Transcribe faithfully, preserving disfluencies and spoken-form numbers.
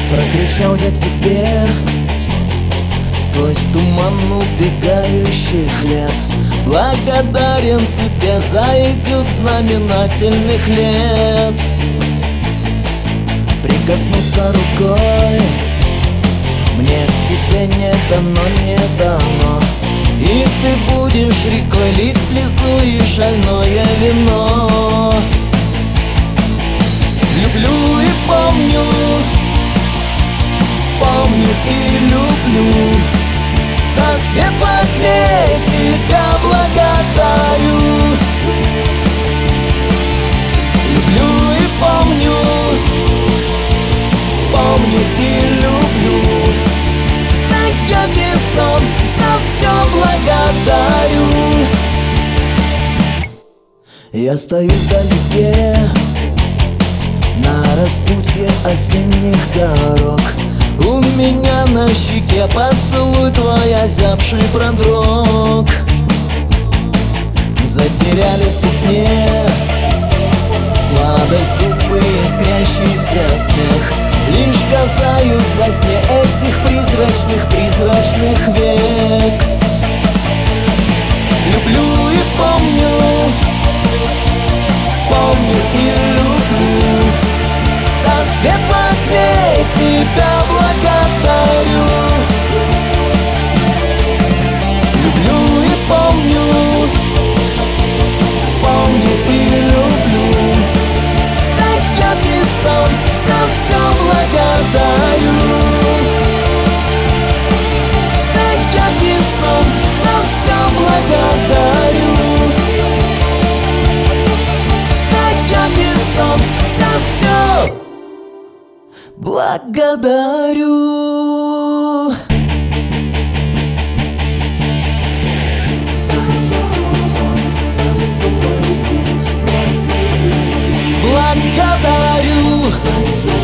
Прокричал я тебе сквозь туман убегающих лет: благодарен судьбе за этюд знаменательных лет. Прикоснуться рукой мне к тебе не дано, не дано, и ты будешь рекой лить слезу и шальное вино. Люблю и помню, помню и люблю, за свет во тьме тебя благодарю. Люблю и помню, помню и люблю, за явь и сон, за все благодарю. Я стою вдалеке на распутье осенних дорог. У меня на щеке поцелуй твой озябший продрог. Затерялись в сне сладость губы, искрящийся смех. Лишь касаюсь во сне этих призрачных, призрачных век. Люблю и помню, помню и люблю, за свет во тьме тебя благодарю. Люблю и помню, помню и люблю, за явь и сон, за все благодарю. За явь и сон, за все благодарю. За явь и сон, за все благодарю. За явь и сон, за свет во тьме благодарю. Благодарю.